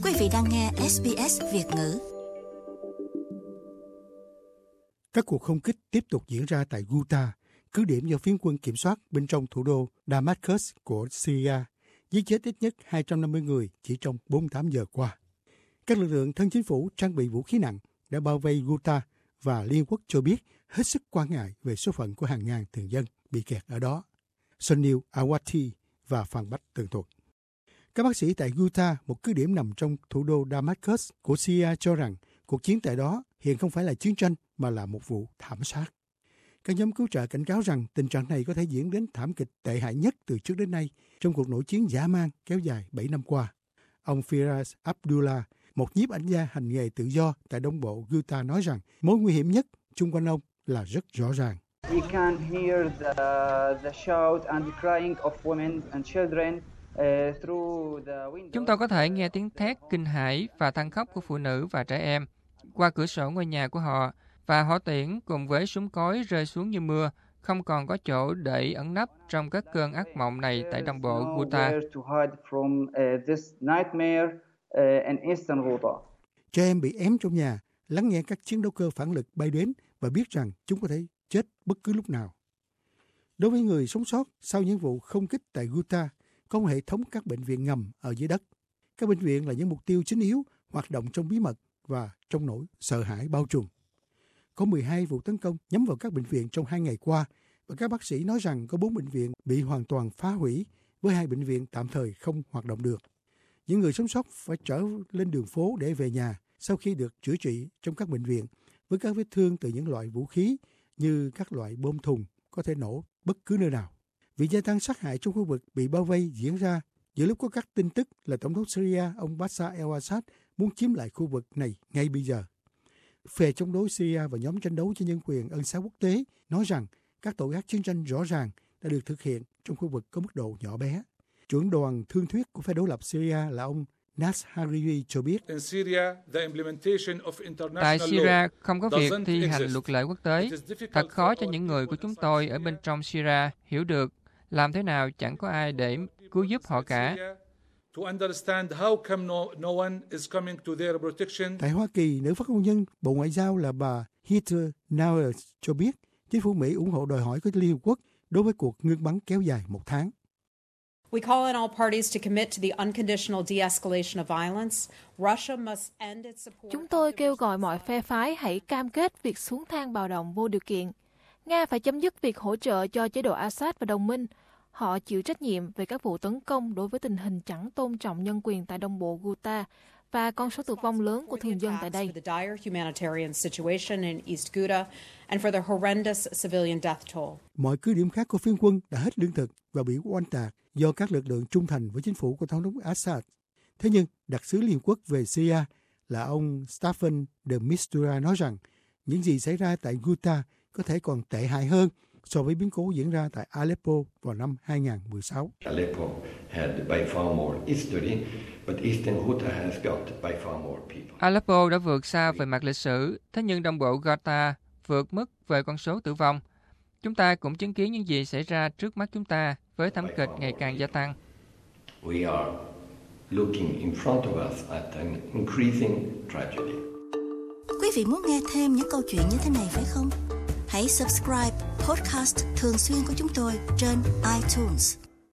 Quý vị đang nghe SBS Việt ngữ. Các cuộc không kích tiếp tục diễn ra tại Ghouta, cứ điểm do phiến quân kiểm soát bên trong thủ đô Damascus của Syria, giết chết ít nhất 250 người chỉ trong 48 giờ qua. Các lực lượng thân chính phủ trang bị vũ khí nặng đã bao vây Ghouta và Liên Quốc cho biết hết sức quan ngại về số phận của hàng ngàn thường dân bị kẹt ở đó. Sunil Awati và Phan Bách tường thuật. Các bác sĩ tại Ghouta, một cứ điểm nằm trong thủ đô Damascus của Syria, cho rằng cuộc chiến tại đó hiện không phải là chiến tranh mà là một vụ thảm sát. Các nhóm cứu trợ cảnh cáo rằng tình trạng này có thể diễn đến thảm kịch tệ hại nhất từ trước đến nay trong cuộc nổi chiến dã man kéo dài 7 năm qua. Ông Firas Abdullah, một nhiếp ảnh gia hành nghề tự do tại Đông Bộ Ghouta, nói rằng mối nguy hiểm nhất chung quanh ông là rất rõ ràng. You can hear the shout and the crying of women and children through the window. Chúng tôi có thể nghe tiếng thét kinh hãi và than khóc của phụ nữ và trẻ em qua cửa sổ ngôi nhà của họ, và hỏa tiễn cùng với súng cối rơi xuống như mưa, không còn có chỗ để ẩn nấp trong các cơn ác mộng này tại Đông Bộ Ghouta. Trẻ em bị ém trong nhà, lắng nghe các chiến đấu cơ phản lực bay đến và biết rằng chúng có thể chết bất cứ lúc nào. Đối với người sống sót sau những vụ không kích tại Ghouta, có một hệ thống các bệnh viện ngầm ở dưới đất. Các bệnh viện là những mục tiêu chính yếu hoạt động trong bí mật và trong nỗi sợ hãi bao trùm. Có 12 vụ tấn công nhắm vào các bệnh viện trong 2 ngày qua, và các bác sĩ nói rằng có 4 bệnh viện bị hoàn toàn phá hủy, với 2 bệnh viện tạm thời không hoạt động được. Những người sống sót phải trở lên đường phố để về nhà sau khi được chữa trị trong các bệnh viện với các vết thương từ những loại vũ khí như các loại bom thùng có thể nổ bất cứ nơi nào. Việc gia tăng sát hại trong khu vực bị bao vây diễn ra giữa lúc có các tin tức là Tổng thống Syria ông Bashar al-Assad muốn chiếm lại khu vực này ngay bây giờ. Phe chống đối Syria và nhóm tranh đấu cho nhân quyền ân xá quốc tế nói rằng các tội ác chiến tranh rõ ràng đã được thực hiện trong khu vực có mức độ nhỏ bé. Trưởng đoàn thương thuyết của phe đối lập Syria là ông Nas Hariri cho biết, tại Syria không có việc thi hành luật lệ quốc tế. Thật khó cho những người của chúng tôi ở bên trong Syria hiểu được làm thế nào chẳng có ai để cứu giúp họ cả. Tại Hoa Kỳ, nữ phát ngôn nhân Bộ Ngoại giao là bà Heather Nauert cho biết chính phủ Mỹ ủng hộ đòi hỏi của Liên Hợp Quốc đối với cuộc ngưng bắn kéo dài 1 tháng. We call on all parties to commit to the unconditional de-escalation of violence. Russia must end its support. Chúng tôi kêu gọi mọi phe phái hãy cam kết việc xuống thang bạo động vô điều kiện. Nga phải chấm dứt việc hỗ trợ cho chế độ Assad và đồng minh. Họ chịu trách nhiệm về các vụ tấn công đối với tình hình chẳng tôn trọng nhân quyền tại Đông Bộ Ghouta và con số tử vong lớn của thường dân tại đây. Mọi cứ điểm khác của phiến quân đã hết lương thực và bị oanh tạc do các lực lượng trung thành với chính phủ của Tổng thống Assad. Thế nhưng, đặc sứ Liên Quốc về Syria là ông Staffan de Mistura nói rằng những gì xảy ra tại Ghouta có thể còn tệ hại hơn so với biến cố diễn ra tại Aleppo vào năm 2016. Aleppo đã vượt xa về mặt lịch sử, thế nhưng Đông Bộ Ghouta vượt mức về con số tử vong. Chúng ta cũng chứng kiến những gì xảy ra trước mắt chúng ta với thảm kịch ngày càng gia tăng. Quý vị muốn nghe thêm những câu chuyện như thế này phải không? Hãy subscribe podcast thường xuyên của chúng tôi trên iTunes.